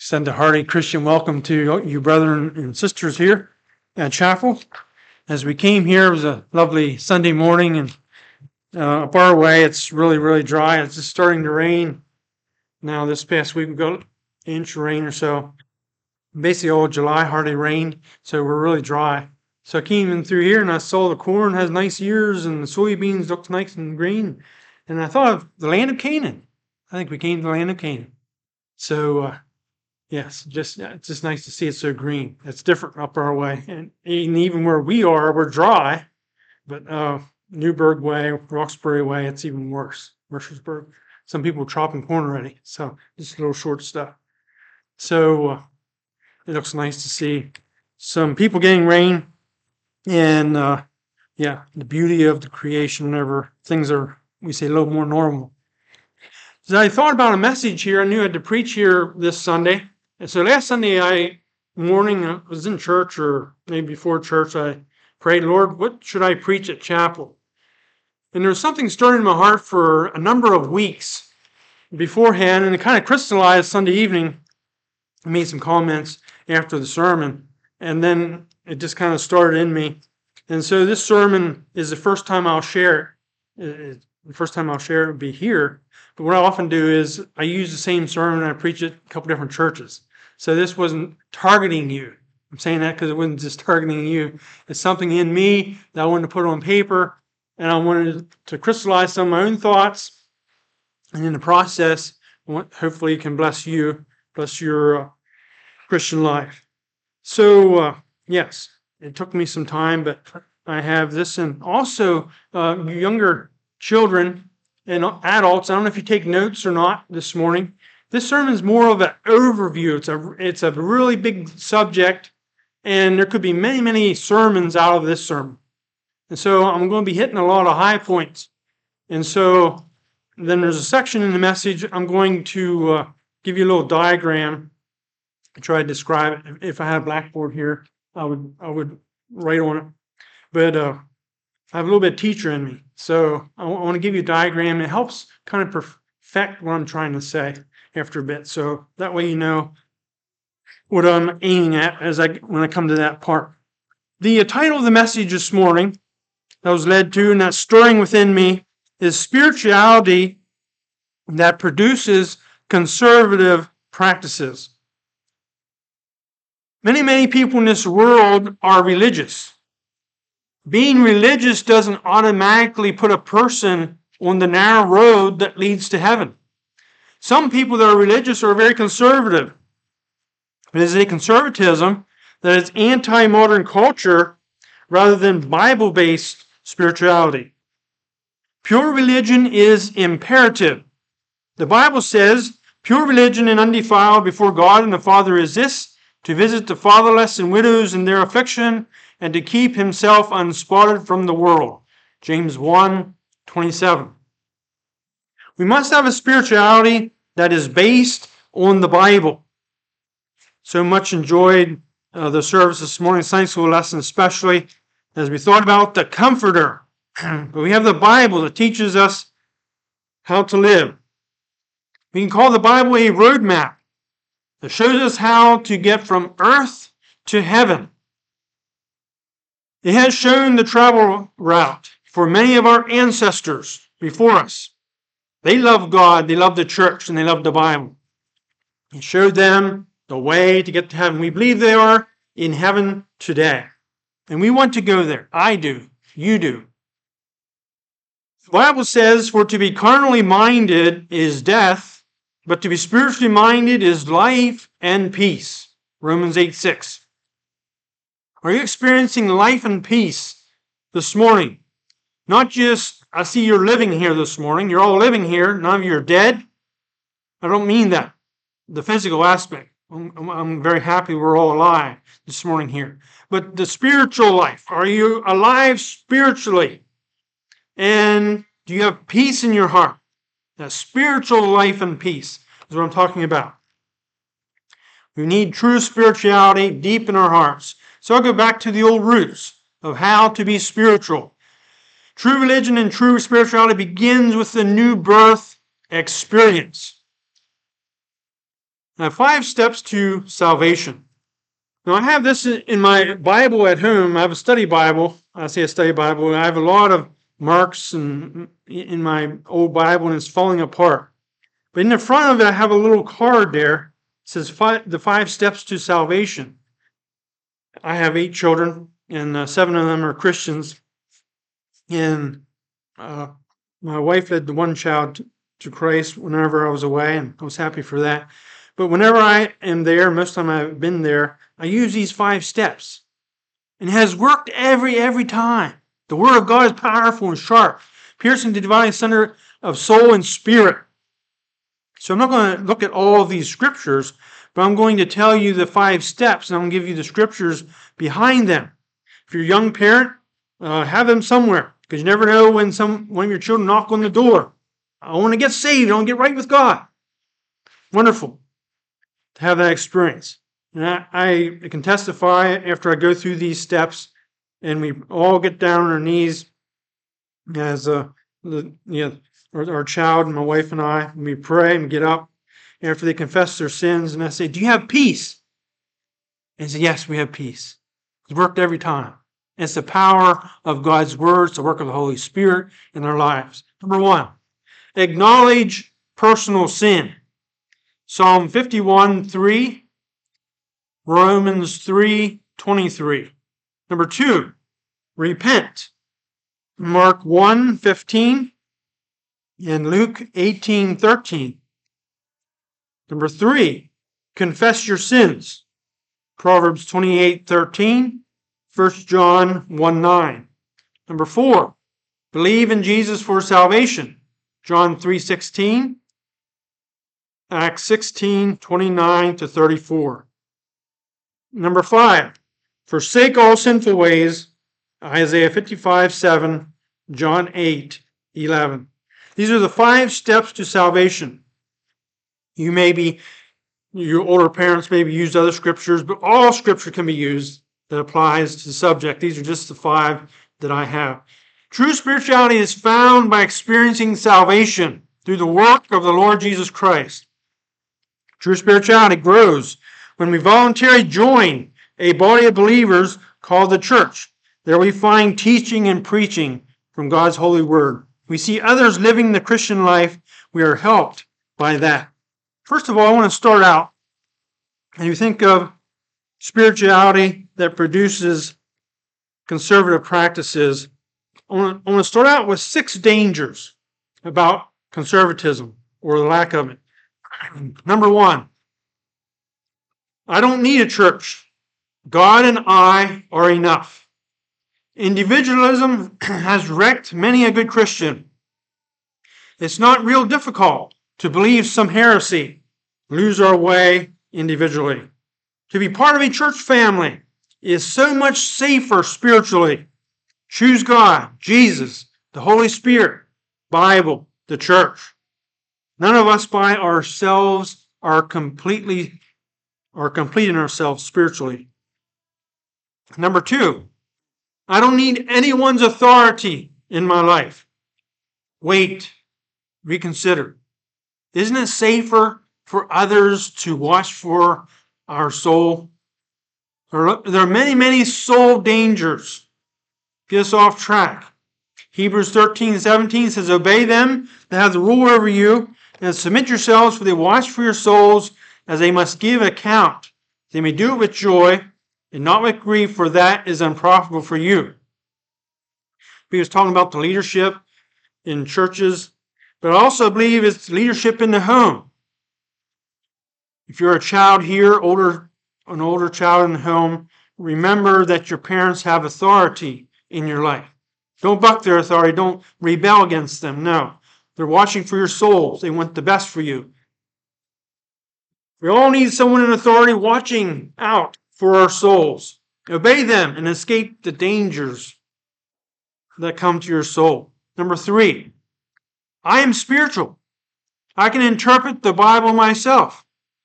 Extend a hearty Christian welcome to you brethren and sisters here at chapel. As we came here, it was a lovely Sunday morning, and up our way, it's really dry. It's just starting to rain. Now, this past week, we got an inch of rain or so. Basically, all July hardly rained, so we're really dry. So I came in through here, and I saw the corn has nice ears, and the soybeans looked nice and green. And I thought of the land of Canaan. I think we came to the land of Canaan. So, yes, it's just nice to see it so green. It's different up our way. And even where we are, we're dry. But Newburgh Way, Roxbury Way, it's even worse. Mercersburg. Some people are chopping corn already. So just a little short stuff. So it looks nice to see some people getting rain. And the beauty of the creation whenever things are, we say, a little more normal. So I thought about a message here. I knew I had to preach here this Sunday. And so last Sunday morning, I was in church, or maybe before church, I prayed, Lord, what should I preach at chapel? And there was something stirring in my heart for a number of weeks beforehand, and it kind of crystallized Sunday evening. I made some comments after the sermon, and then it just kind of started in me. And so this sermon is the first time I'll share it. The first time I'll share it will be here. But what I often do is I use the same sermon and I preach it at a couple different churches. So this wasn't targeting you. I'm saying that because it wasn't just targeting you. It's something in me that I wanted to put on paper, and I wanted to crystallize some of my own thoughts. And in the process, hopefully it can bless you, bless your Christian life. So, yes, it took me some time, but I have this. And also, younger children and adults, I don't know if you take notes or not this morning. This sermon is more of an overview. It's a really big subject, and there could be many sermons out of this sermon. And so I'm going to be hitting a lot of high points. And so then there's a section in the message. I'm going to give you a little diagram. I try to describe it. If I had a blackboard here, I would write on it. But I have a little bit of teacher in me. So I want to give you a diagram. It helps kind of perfect what I'm trying to say after a bit. So that way you know what I'm aiming at when I come to that part. The title of the message this morning that I was led to and that's stirring within me is Spirituality that Produces Conservative Practices. Many people in this world are religious. Being religious doesn't automatically put a person on the narrow road that leads to heaven. Some people that are religious are very conservative. It is a conservatism that is anti-modern culture rather than Bible-based spirituality. Pure religion is imperative. The Bible says, pure religion and undefiled before God and the Father is this, to visit the fatherless and widows in their affliction, and to keep himself unspotted from the world. James 1:27. We must have a spirituality that is based on the Bible. So much enjoyed the service this morning, Sunday school lesson especially, as we thought about the Comforter. But we have the Bible that teaches us how to live. We can call the Bible a roadmap that shows us how to get from earth to heaven. It has shown the travel route for many of our ancestors before us. They loved God, they loved the church, and they loved the Bible. It showed them the way to get to heaven. We believe they are in heaven today. And we want to go there. I do. You do. The Bible says, for to be carnally minded is death, but to be spiritually minded is life and peace. Romans 8:6. Are you experiencing life and peace this morning? Not just, I see you're living here this morning. You're all living here. None of you are dead. I don't mean that, the physical aspect. I'm very happy we're all alive this morning here. But the spiritual life, are you alive spiritually? And do you have peace in your heart? That spiritual life and peace is what I'm talking about. We need true spirituality deep in our hearts. So I'll go back to the old roots of how to be spiritual. True religion and true spirituality begins with the new birth experience. 5 steps to salvation. Now, I have this in my Bible at home. I have a study Bible. I say a study Bible. I have a lot of marks in my old Bible, and it's falling apart. But in the front of it, I have a little card there. It says the 5 steps to salvation. I have 8 children, and 7 of them are Christians. And my wife led the one child to Christ whenever I was away, and I was happy for that. But whenever I am there, most of the time I've been there, I use these 5 steps. And it has worked every time. The Word of God is powerful and sharp, piercing the dividing center of soul and spirit. So I'm not going to look at all of these scriptures, but I'm going to tell you the 5 steps, and I'm going to give you the scriptures behind them. If you're a young parent, have them somewhere, because you never know when one of your children knock on the door. I want to get saved. I want to get right with God. Wonderful to have that experience. And I can testify after I go through these steps, and we all get down on our knees as our child and my wife and I, and we pray and get up after they confess their sins, and I say, "Do you have peace?" And they say, "Yes, we have peace." It's worked every time. It's the power of God's words, the work of the Holy Spirit in our lives. Number 1, acknowledge personal sin. Psalm 51:3, Romans 3:23. Number 2, repent. Mark 1:15 and Luke 18:13. Number 3, confess your sins. Proverbs 28:13, 1 John 1:9. Number 4, believe in Jesus for salvation. John 3:16, Acts 16:29-34. Number 5, forsake all sinful ways. Isaiah 55:7, John 8:11. These are the 5 steps to salvation. Your older parents maybe used other scriptures, but all scripture can be used that applies to the subject. These are just the 5 that I have. True spirituality is found by experiencing salvation through the work of the Lord Jesus Christ. True spirituality grows when we voluntarily join a body of believers called the church. There we find teaching and preaching from God's holy word. We see others living the Christian life. We are helped by that. First of all, I want to start out, and you think of spirituality that produces conservative practices. I want to start out with 6 dangers about conservatism or the lack of it. Number 1, I don't need a church. God and I are enough. Individualism has wrecked many a good Christian. It's not real difficult to believe some heresy, lose our way individually. To be part of a church family is so much safer spiritually. Choose God, Jesus, the Holy Spirit, Bible, the church. None of us by ourselves are complete in ourselves spiritually. Number 2, I don't need anyone's authority in my life. Wait, reconsider. Isn't it safer for others to watch for our soul? There are many soul dangers. Get us off track. Hebrews 13:17 says, obey them that have the rule over you, and submit yourselves, for they watch for your souls, as they must give account. They may do it with joy, and not with grief, for that is unprofitable for you. He was talking about the leadership in churches, but I also believe it's leadership in the home. If you're a child here, an older child in the home, remember that your parents have authority in your life. Don't buck their authority. Don't rebel against them. No. They're watching for your souls. They want the best for you. We all need someone in authority watching out for our souls. Obey them and escape the dangers that come to your soul. Number 3, I am spiritual. I can interpret the Bible myself.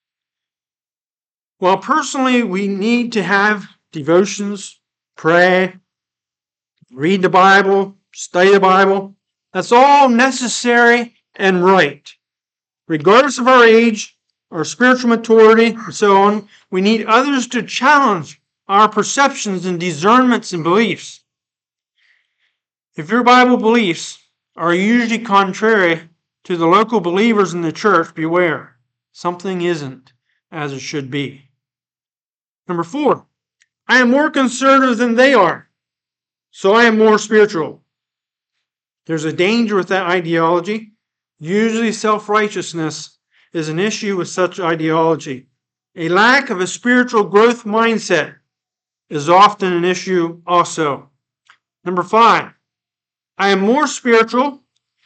Well, personally, we need to have devotions, pray, read the Bible, study the Bible. That's all necessary and right. Regardless of our age, our spiritual maturity, and so on, we need others to challenge our perceptions and discernments and beliefs. If your Bible beliefs are usually contrary to the local believers in the church, beware. Something isn't as it should be. Number 4, I am more conservative than they are, so I am more spiritual. There's a danger with that ideology. Usually self-righteousness is an issue with such ideology. A lack of a spiritual growth mindset is often an issue also. Number 5, I am more spiritual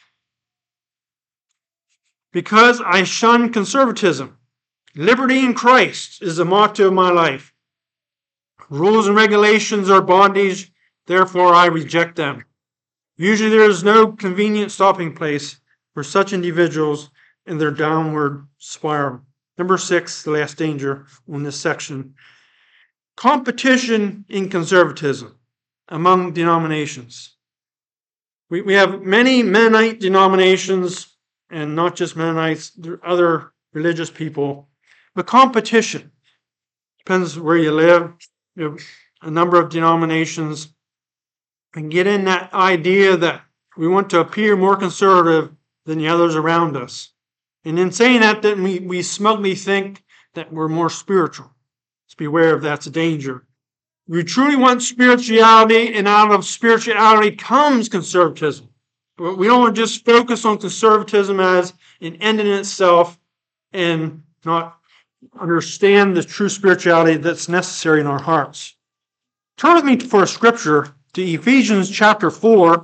because I shun conservatism. Liberty in Christ is the motto of my life. Rules and regulations are bondage, therefore I reject them. Usually there is no convenient stopping place for such individuals in their downward spiral. Number 6, the last danger in this section. Competition in conservatism among denominations. We have many Mennonite denominations, and not just Mennonites, there are other religious people. But competition depends where you live. You have a number of denominations, and get in that idea that we want to appear more conservative than the others around us. And in saying that, then we smugly think that we're more spiritual. Let's beware of that's a danger. We truly want spirituality, and out of spirituality comes conservatism. But we don't want to just focus on conservatism as an end in itself and not understand the true spirituality that's necessary in our hearts. Turn with me for a scripture to Ephesians chapter 4.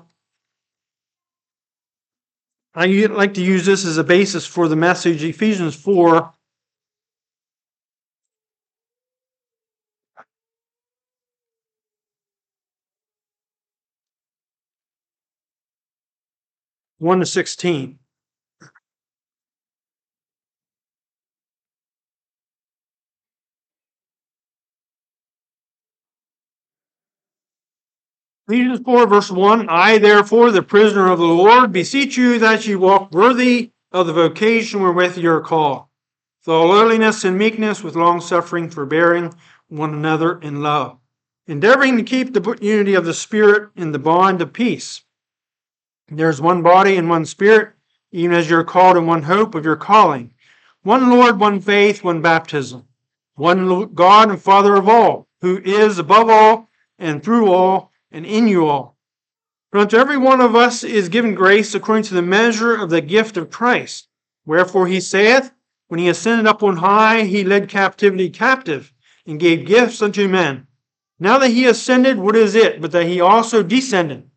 I like to use this as a basis for the message, Ephesians 4. One to 16. Ephesians 4, verse 1, I, therefore, the prisoner of the Lord, beseech you that ye walk worthy of the vocation wherewith you are called, with all lowliness and meekness, with long-suffering, forbearing one another in love, endeavoring to keep the unity of the Spirit in the bond of peace. There is one body and one Spirit, even as you are called in one hope of your calling, one Lord, one faith, one baptism, one God and Father of all, who is above all and through all and in you all. For unto every one of us is given grace according to the measure of the gift of Christ. Wherefore he saith, when he ascended up on high, he led captivity captive, and gave gifts unto men. Now that he ascended, what is it, but that he also descended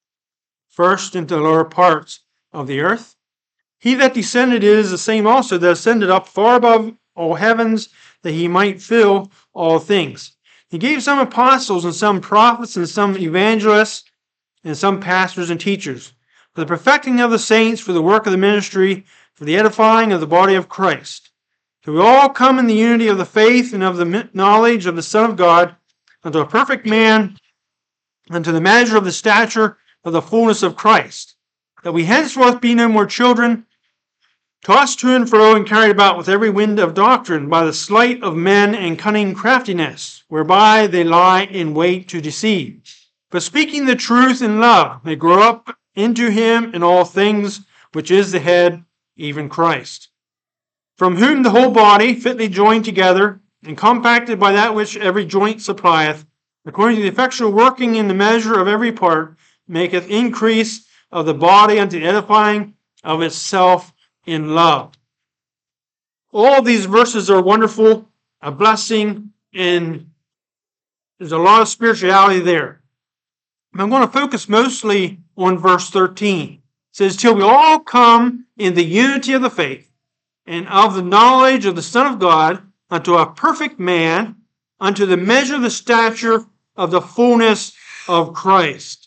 first into the lower parts of the earth? He that descended is the same also that ascended up far above all heavens, that he might fill all things. He gave some apostles, and some prophets, and some evangelists, and some pastors and teachers, for the perfecting of the saints, for the work of the ministry, for the edifying of the body of Christ, till we all come in the unity of the faith and of the knowledge of the Son of God, unto a perfect man, unto the measure of the stature of the fullness of Christ, that we henceforth be no more children, tossed to and fro and carried about with every wind of doctrine by the sleight of men and cunning craftiness, whereby they lie in wait to deceive. But speaking the truth in love, may grow up into him in all things, which is the head, even Christ, from whom the whole body, fitly joined together, and compacted by that which every joint supplieth, according to the effectual working in the measure of every part, maketh increase of the body unto the edifying of itself in love. All these verses are wonderful, a blessing, and there's a lot of spirituality there. I'm going to focus mostly on verse 13. It says, till we all come in the unity of the faith and of the knowledge of the Son of God, unto a perfect man, unto the measure of the stature of the fullness of Christ.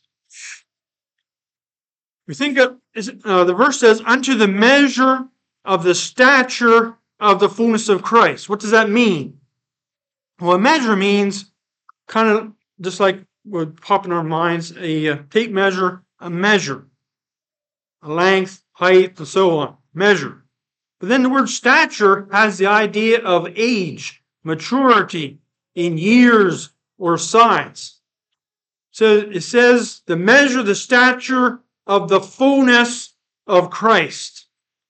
We think of the verse says, unto the measure of the stature of the fullness of Christ. What does that mean? Well, a measure means kind of just like would pop in our minds, a tape measure, a measure, a length, height, and so on. Measure. But then the word stature has the idea of age, maturity in years or size. So it says the measure, the stature of the fullness of Christ.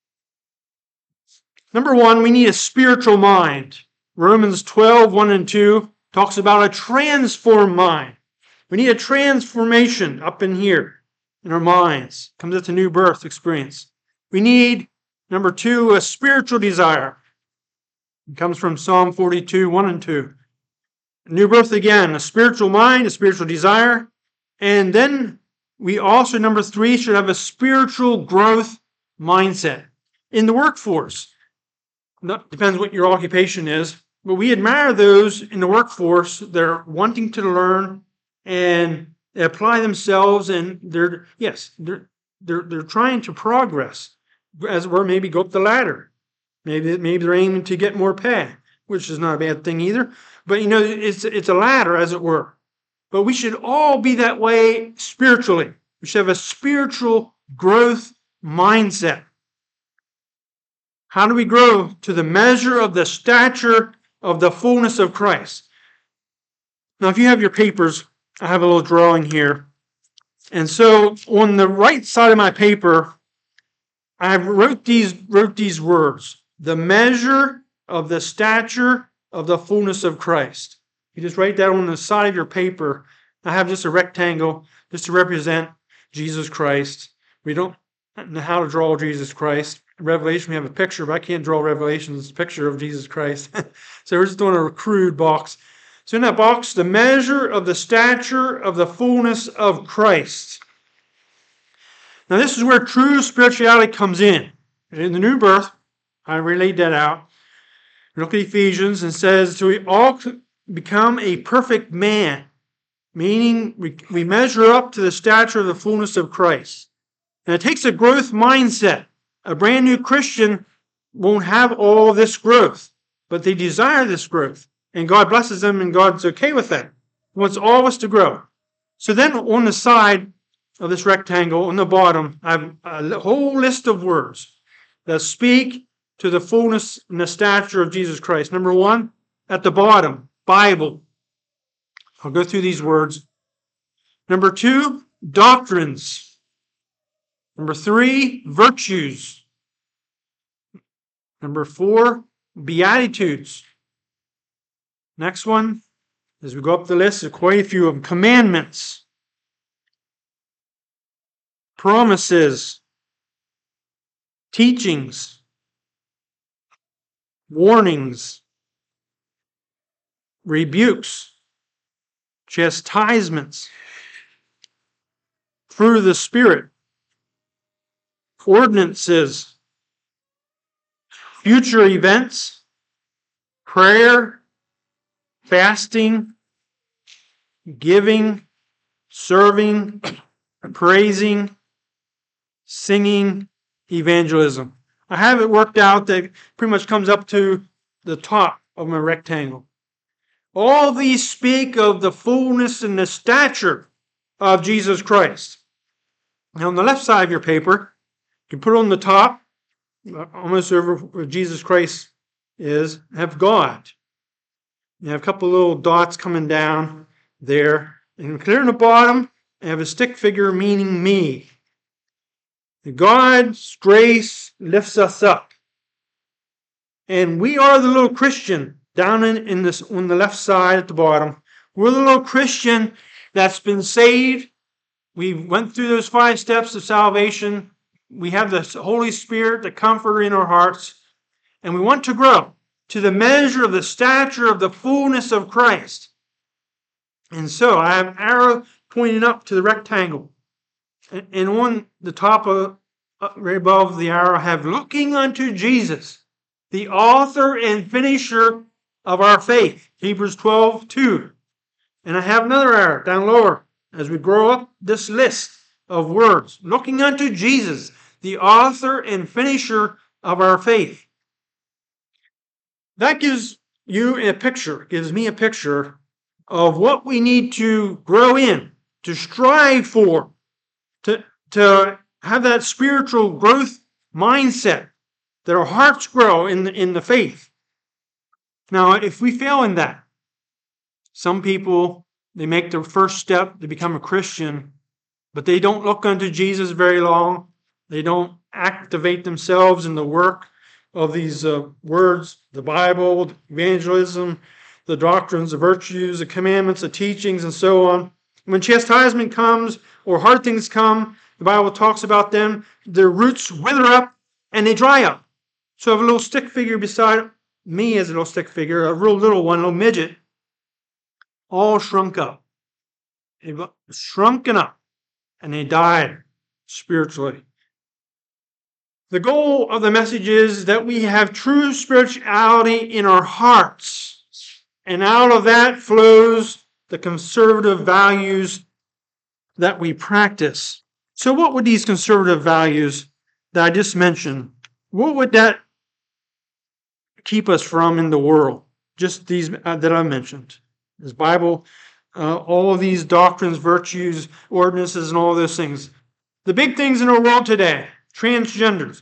Number one, we need a spiritual mind. Romans 12, 1 and 2 talks about a transformed mind. We need a transformation up in here in our minds. Comes with the new birth experience. We need, number two, a spiritual desire. It comes from Psalm 42, 1 and 2. New birth again, a spiritual mind, a spiritual desire. And then we also, number three, should have a spiritual growth mindset. In the workforce, that depends what your occupation is, but we admire those in the workforce that are wanting to learn and apply themselves, and they're trying to progress, as it were, maybe go up the ladder. Maybe they're aiming to get more pay, which is not a bad thing either. But it's a ladder, as it were. But we should all be that way spiritually. We should have a spiritual growth mindset. How do we grow? To the measure of the stature of the fullness of Christ. Now, if you have your papers, I have a little drawing here. And so on the right side of my paper, I wrote these words. The measure of the stature of the fullness of Christ. You just write that on the side of your paper. I have just a rectangle just to represent Jesus Christ. We don't know how to draw Jesus Christ. In Revelation, we have a picture, but I can't draw Revelation's picture of Jesus Christ. So we're just doing a crude box. So in that box, the measure of the stature of the fullness of Christ. Now this is where true spirituality comes in. In the new birth, I laid that out. Look at Ephesians and says, so we all become a perfect man, meaning we measure up to the stature of the fullness of Christ. And it takes a growth mindset. A brand new Christian won't have all this growth, but they desire this growth. And God blesses them, and God's okay with that. He wants all of us to grow. So then on the side of this rectangle, on the bottom, I have a whole list of words that speak to the fullness and the stature of Jesus Christ. Number one, at the bottom, Bible. I'll go through these words. Number two, doctrines. Number three, virtues. Number four, beatitudes. Next one, as we go up the list, there's quite a few of them. Commandments. Promises. Teachings. Warnings. Rebukes. Chastisements. Fruit of the Spirit. Ordinances. Future events. Prayer. Fasting. Giving. Serving. Praising. Singing. Evangelism. I have it worked out that pretty much comes up to the top of my rectangle. All these speak of the fullness and the stature of Jesus Christ. Now, on the left side of your paper, you can put on the top, almost over where Jesus Christ is, have God. You have a couple of little dots coming down there. And clear in the bottom, I have a stick figure meaning me. God's grace lifts us up. And we are the little Christian down in this on the left side at the bottom. We're the little Christian that's been saved. We went through those 5 steps of salvation. We have the Holy Spirit, the Comforter in our hearts. And we want to grow to the measure of the stature of the fullness of Christ. And so I have an arrow pointing up to the rectangle. And on the top of, right above the arrow, I have looking unto Jesus, the author and finisher of our faith. Hebrews 12:2. And I have another arrow down lower as we grow up this list of words. Looking unto Jesus, the author and finisher of our faith. That gives you a picture, gives me a picture of what we need to grow in, to strive for, to have that spiritual growth mindset that our hearts grow in the faith. Now, if we fail in that, some people, they make their first step to become a Christian, but they don't look unto Jesus very long. They don't activate themselves in the work of these words, the Bible, evangelism, the doctrines, the virtues, the commandments, the teachings, and so on. When chastisement comes or hard things come, the Bible talks about them, their roots wither up and they dry up. So I have a little stick figure beside me as a little stick figure, a real little one, a little midget, all shrunk up. They've shrunken up and they died spiritually. The goal of the message is that we have true spirituality in our hearts. And out of that flows the conservative values that we practice. So what would these conservative values that I just mentioned, what would that keep us from in the world? Just these that I mentioned. This Bible, all of these doctrines, virtues, ordinances, and all those things. The big things in our world today, transgender,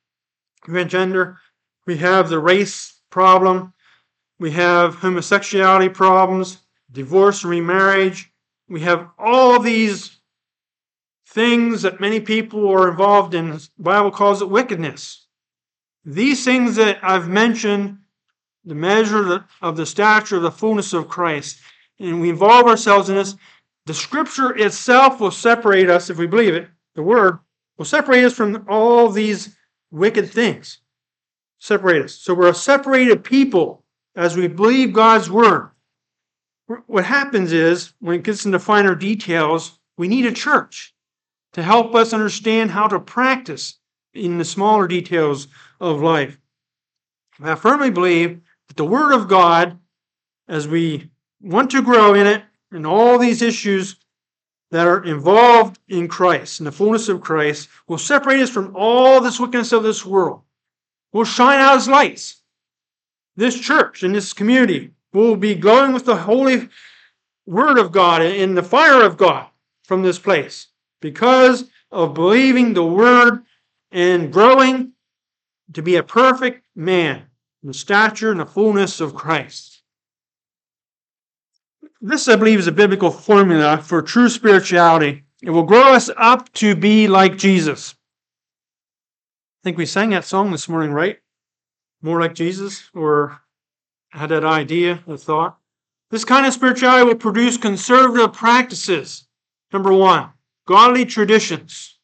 we have the race problem, we have homosexuality problems, divorce and remarriage. We have all these things that many people are involved in. The Bible calls it wickedness. These things that I've mentioned, the measure of the stature of the fullness of Christ, and we involve ourselves in this, the Scripture itself will separate us, if we believe it, the Word will separate us from all these wicked things. Separate us. So we're a separated people as we believe God's Word. What happens is, when it gets into finer details, we need a church to help us understand how to practice in the smaller details of life. I firmly believe that the Word of God, as we want to grow in it, and all these issues that are involved in Christ, in the fullness of Christ, will separate us from all this wickedness of this world. We'll shine out as lights. This church and this community will be glowing with the holy Word of God and the fire of God from this place because of believing the Word and growing to be a perfect man in the stature and the fullness of Christ. This, I believe, is a biblical formula for true spirituality. It will grow us up to be like Jesus. I think we sang that song this morning, right? More like Jesus, or had that idea, that thought. This kind of spirituality will produce conservative practices. Number one, godly traditions.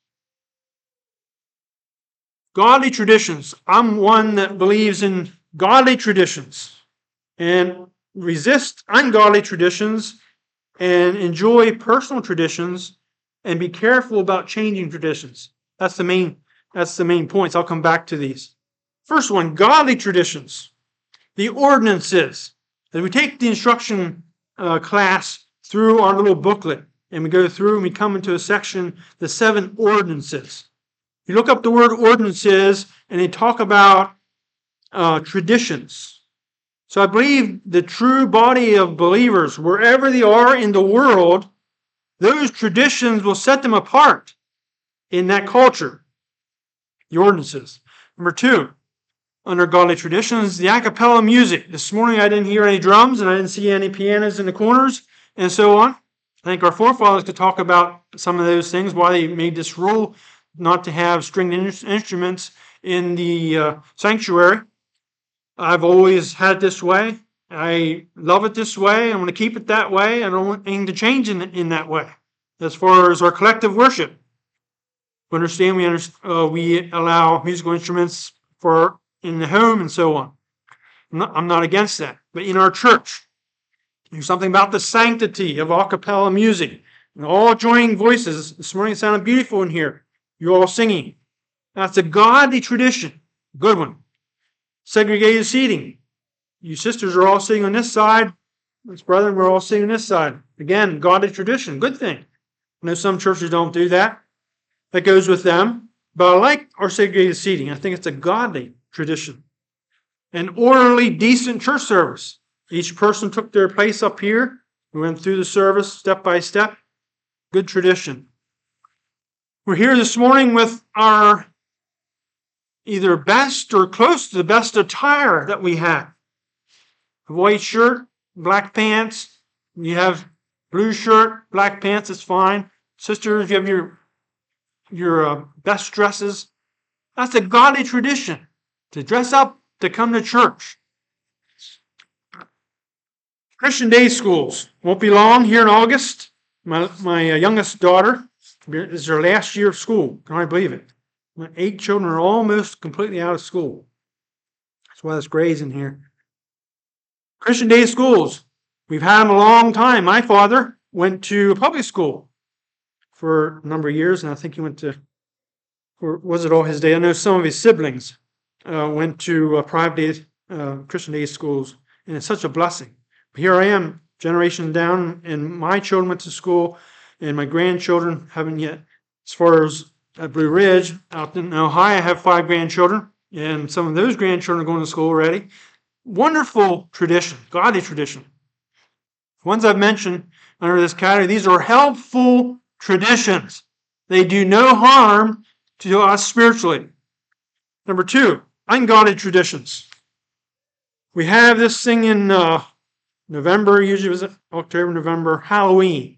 Godly traditions. I'm one that believes in godly traditions and resist ungodly traditions and enjoy personal traditions and be careful about changing traditions. That's the main points. I'll come back to these. First one, godly traditions. The ordinances. As we take the instruction class through our little booklet and we go through and we come into a section, the 7 ordinances. You look up the word ordinances and they talk about traditions. So I believe the true body of believers, wherever they are in the world, those traditions will set them apart in that culture. The ordinances. Number 2, under godly traditions, the a cappella music. This morning I didn't hear any drums and I didn't see any pianos in the corners and so on. I think our forefathers could talk about some of those things, why they made this rule not to have stringed instruments in the sanctuary. I've always had it this way. I love it this way. I'm going to keep it that way. I don't want anything to change in that way. As far as our collective worship, we allow musical instruments for in the home and so on. I'm not against that. But in our church, there's something about the sanctity of a cappella music. And all joining voices. This morning it sounded beautiful in here. You're all singing. That's a godly tradition. Good one. Segregated seating. You sisters are all sitting on this side. Us brethren, we're all sitting on this side. Again, godly tradition. Good thing. I know some churches don't do that. That goes with them. But I like our segregated seating. I think it's a godly tradition. An orderly, decent church service. Each person took their place up here. We went through the service step by step. Good tradition. We're here this morning with our either best or close to the best attire that we have. A white shirt, black pants. You have blue shirt, black pants, it's fine. Sisters, you have your best dresses. That's a godly tradition, to dress up, to come to church. Christian day schools won't be long here in August. My youngest daughter, this is her last year of school. Can I believe it? My 8 children are almost completely out of school. That's why there's grays in here. Christian day schools, we've had them a long time. My father went to a public school for a number of years, and I think he went to, or was it all his day? I know some of his siblings went to private Christian day schools, and it's such a blessing. Here I am, generations down, and my children went to school, and my grandchildren haven't yet. As far as at Blue Ridge, out in Ohio, I have 5 grandchildren, and some of those grandchildren are going to school already. Wonderful tradition, godly tradition. The ones I've mentioned under this category, these are helpful traditions. They do no harm to us spiritually. Number 2, ungodly traditions. We have this thing in November, usually it was October, November, Halloween.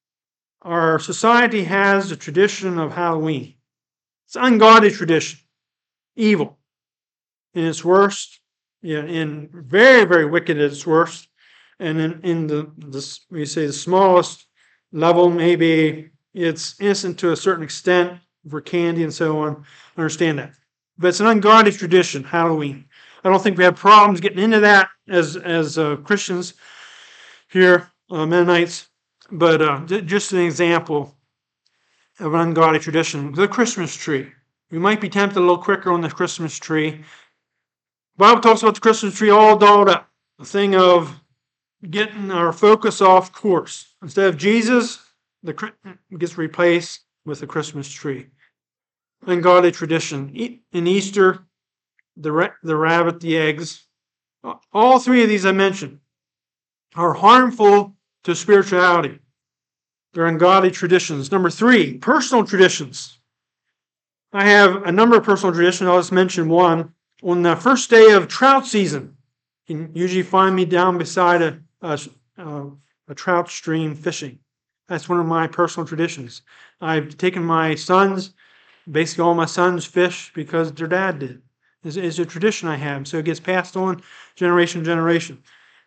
Our society has a tradition of Halloween. It's an ungodly tradition, evil in its worst, in very, very wicked at its worst, and in we say the smallest level, maybe it's innocent to a certain extent for candy and so on. I understand that, but it's an ungodly tradition, Halloween. I don't think we have problems getting into that as Christians here, Mennonites. But just an example of an ungodly tradition, the Christmas tree. We might be tempted a little quicker on the Christmas tree. The Bible talks about the Christmas tree all dolled up. The thing of getting our focus off course. Instead of Jesus, it gets replaced with the Christmas tree. Ungodly tradition. In Easter, the rabbit, the eggs. All 3 of these I mentioned are harmful to spirituality. They're ungodly traditions. Number 3, personal traditions. I have a number of personal traditions. I'll just mention one. On the first day of trout season, you can usually find me down beside a trout stream fishing. That's one of my personal traditions. I've taken my sons, basically all my sons fish because their dad did. It's a tradition I have, so it gets passed on generation to generation.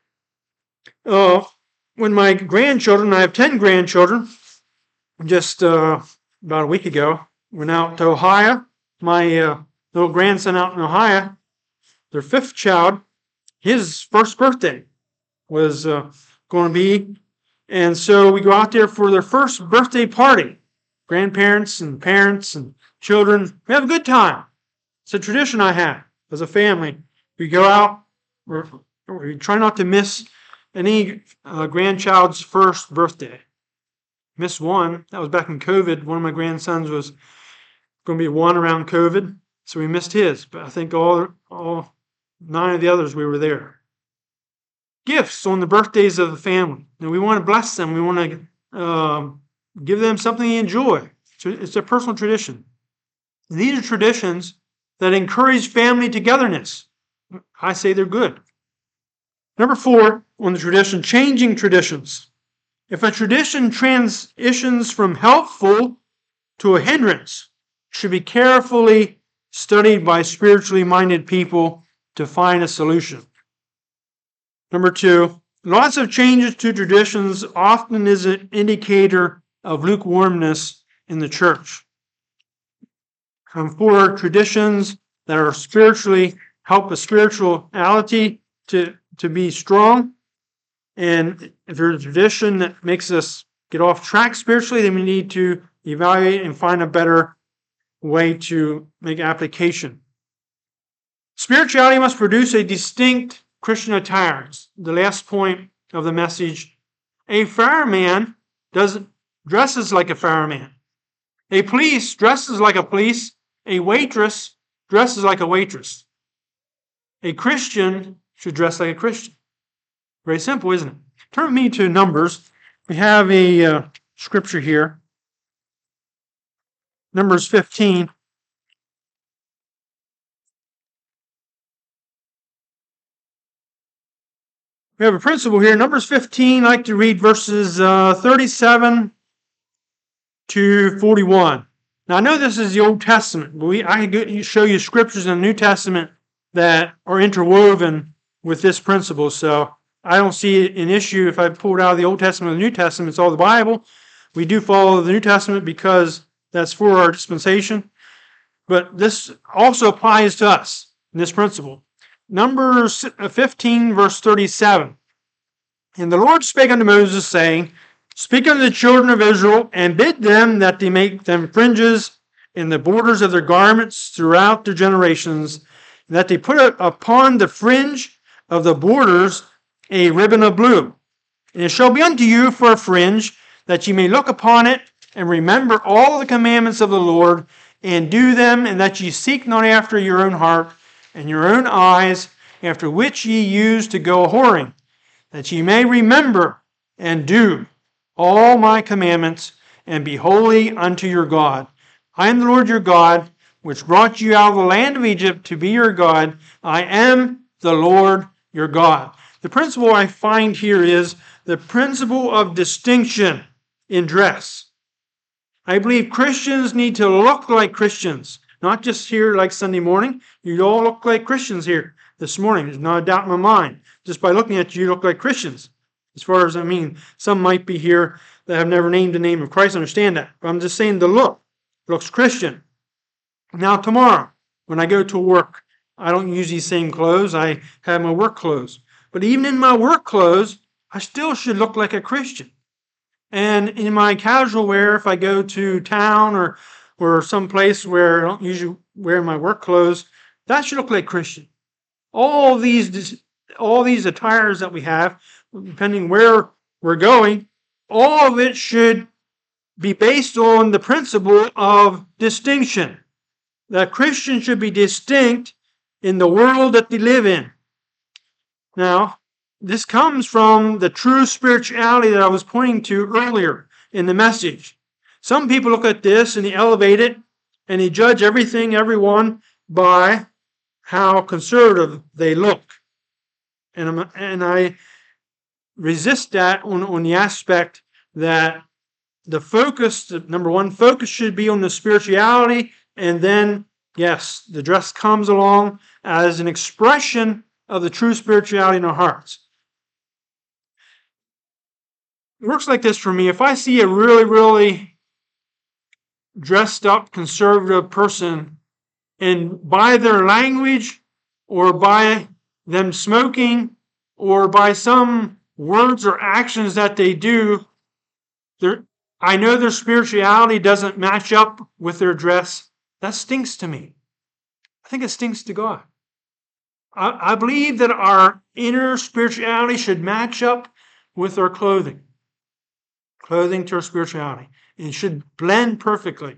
When my grandchildren, I have 10 grandchildren, just about a week ago, went out to Ohio. My little grandson out in Ohio, their 5th child, his first birthday was going to be. And so we go out there for their first birthday party. Grandparents and parents and children. We have a good time. It's a tradition I have as a family. We go out, we try not to miss any grandchild's first birthday. Missed one. That was back in COVID. One of my grandsons was going to be 1 around COVID, so we missed his. But I think all 9 of the others, we were there. Gifts on the birthdays of the family. And we want to bless them. We want to give them something they enjoy. So it's a personal tradition. These are traditions that encourage family togetherness. I say they're good. Number 4 on the tradition, changing traditions. If a tradition transitions from helpful to a hindrance, it should be carefully studied by spiritually minded people to find a solution. Number 2, lots of changes to traditions often is an indicator of lukewarmness in the church. For traditions that are spiritually help a spirituality to be strong, and if there's a tradition that makes us get off track spiritually, then we need to evaluate and find a better way to make application. Spirituality must produce a distinct Christian attire. It's the last point of the message. A fireman dresses like a fireman. A police dresses like a police. A waitress dresses like a waitress. A Christian should dress like a Christian. Very simple, isn't it? Turn with me to Numbers. We have a scripture here. Numbers 15. We have a principle here. Numbers 15, I like to read verses 37 to 41. Now, I know this is the Old Testament, but I can show you scriptures in the New Testament that are interwoven with this principle. So I don't see an issue if I pulled out of the Old Testament or the New Testament. It's all the Bible. We do follow the New Testament because that's for our dispensation. But this also applies to us, this principle. Numbers 15, verse 37. And the Lord spake unto Moses, saying, Speak unto the children of Israel, and bid them that they make them fringes in the borders of their garments throughout their generations, and that they put upon the fringe of the borders a ribbon of blue. And it shall be unto you for a fringe, that ye may look upon it, and remember all the commandments of the Lord, and do them, and that ye seek not after your own heart and your own eyes, after which ye used to go a-whoring, that ye may remember and do all my commandments, and be holy unto your God. I am the Lord your God, which brought you out of the land of Egypt to be your God. I am the Lord your God. The principle I find here is the principle of distinction in dress. I believe Christians need to look like Christians, not just here like Sunday morning. You all look like Christians here this morning. There's no doubt in my mind. Just by looking at you, you look like Christians. As far as, some might be here that have never named the name of Christ. I understand that. But I'm just saying the look looks Christian. Now tomorrow, when I go to work, I don't use these same clothes. I have my work clothes. But even in my work clothes, I still should look like a Christian. And in my casual wear, if I go to town or some place where I don't usually wear my work clothes, that should look like Christian. All these attires that we have, depending where we're going, all of it should be based on the principle of distinction. That Christians should be distinct in the world that they live in. Now, this comes from the true spirituality that I was pointing to earlier in the message. Some people look at this and they elevate it and they judge everyone by how conservative they look. And I resist that on the aspect that the focus, number one, focus should be on the spirituality, and then, yes, the dress comes along as an expression of the true spirituality in our hearts. It works like this for me. If I see a really, really dressed up conservative person, and by their language or by them smoking or by some words or actions that they do, I know their spirituality doesn't match up with their dress. That stinks to me. I think it stinks to God. I believe that our inner spirituality should match up with our clothing. Clothing to our spirituality. It should blend perfectly.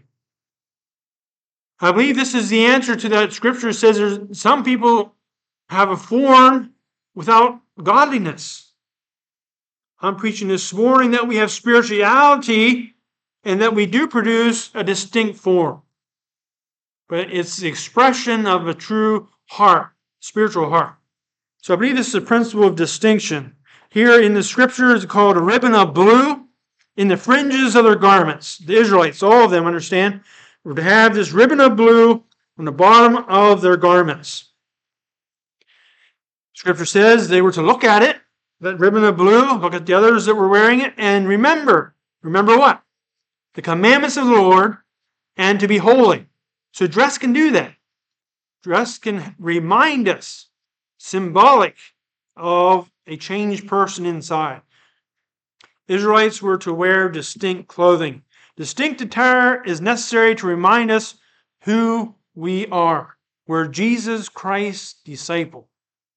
I believe this is the answer to that scripture. It says some people have a form without godliness. I'm preaching this morning that we have spirituality and that we do produce a distinct form. But it's the expression of a true heart, spiritual heart. So I believe this is a principle of distinction. Here in the scripture is called a ribbon of blue in the fringes of their garments. The Israelites, all of them, understand, were to have this ribbon of blue on the bottom of their garments. Scripture says they were to look at it, that ribbon of blue, look at the others that were wearing it, and remember what? The commandments of the Lord, and to be holy. So dress can do that. Dress can remind us, symbolic of a changed person inside. Israelites were to wear distinct clothing. Distinct attire is necessary to remind us who we are. We're Jesus Christ's disciple.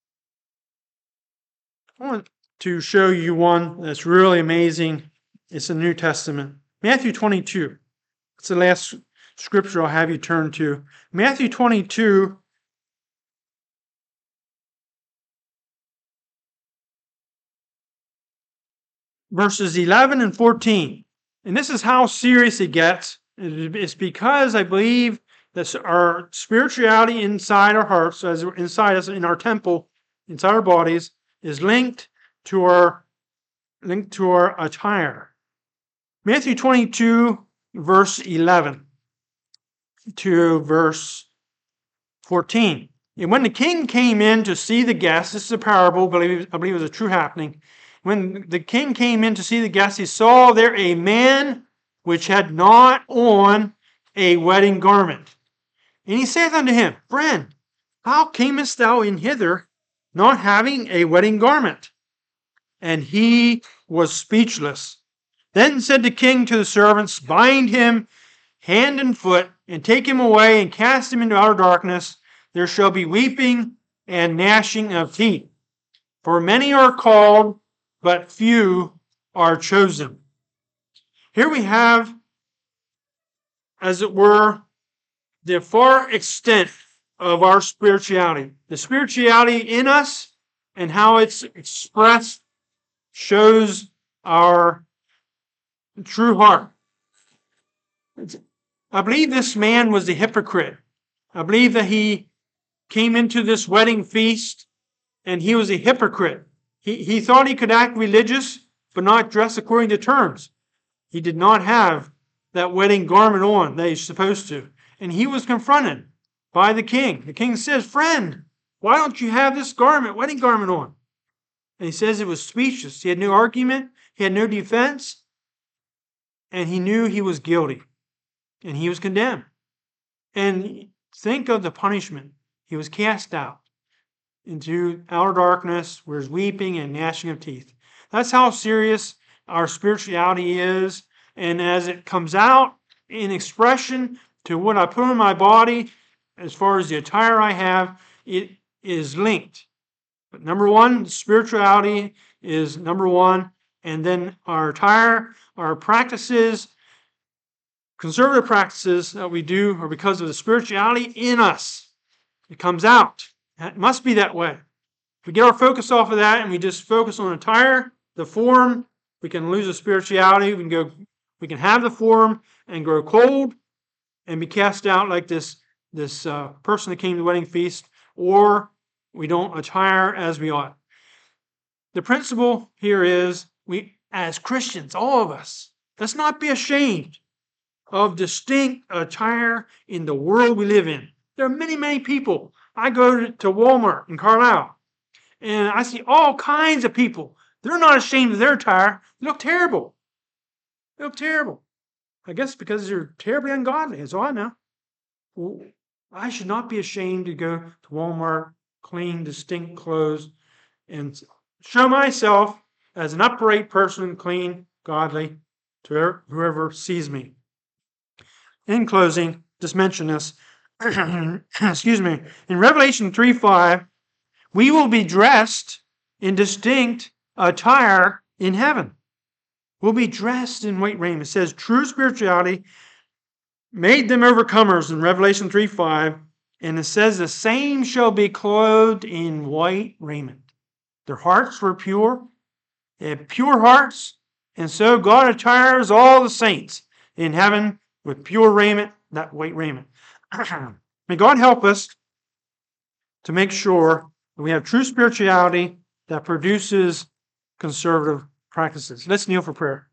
I want to show you one that's really amazing. It's in the New Testament. Matthew 22. It's the last scripture I'll have you turn to. Matthew 22. Verses 11 and 14. And this is how serious it gets. It's because I believe that our spirituality inside our hearts, as inside us, in our temple, inside our bodies, is linked to our attire. Matthew 22, verse 11 to verse 14. And when the king came in to see the guests, this is a parable, but I believe it was a true happening. When the king came in to see the guests, he saw there a man which had not on a wedding garment. And he saith unto him, Friend, how camest thou in hither, not having a wedding garment? And he was speechless. Then said the king to the servants, Bind him hand and foot, and take him away, and cast him into outer darkness. There shall be weeping and gnashing of teeth. For many are called, but few are chosen. Here we have, as it were, the far extent of our spirituality. The spirituality in us and how it's expressed shows our true heart. I believe this man was a hypocrite. I believe that he came into this wedding feast and he was a hypocrite. He thought he could act religious but not dress according to terms. He did not have that wedding garment on that he's supposed to. And he was confronted by the king. The king says, Friend, why don't you have this wedding garment on? And he says it was speechless. He had no argument. He had no defense. And he knew he was guilty. And he was condemned. And think of the punishment. He was cast out into outer darkness where there's weeping and gnashing of teeth. That's how serious our spirituality is. And as it comes out in expression to what I put on my body, as far as the attire I have, it is linked. But number one, spirituality is number one. And then our attire, our practices, conservative practices that we do are because of the spirituality in us. It comes out. It must be that way. If we get our focus off of that and we just focus on attire, the form, we can lose the spirituality. We can have the form and grow cold and be cast out like this person that came to the wedding feast, or we don't attire as we ought. The principle here is we, as Christians, all of us, let's not be ashamed of distinct attire in the world we live in. There are many, many people. I go to Walmart in Carlisle, and I see all kinds of people. They're not ashamed of their attire. They look terrible. They look terrible. I guess because they're terribly ungodly, that's all I know. Well, I should not be ashamed to go to Walmart, clean, distinct clothes, and show myself as an upright person, clean, godly, to whoever sees me. In closing, just mention this. Excuse me. In Revelation 3:5, we will be dressed in distinct attire in heaven. We'll be dressed in white raiment. It says true spirituality made them overcomers in Revelation 3:5. And it says the same shall be clothed in white raiment. Their hearts were pure. They had pure hearts. And so God attires all the saints in heaven with pure raiment, that white raiment. May God help us to make sure that we have true spirituality that produces conservative practices. Let's kneel for prayer.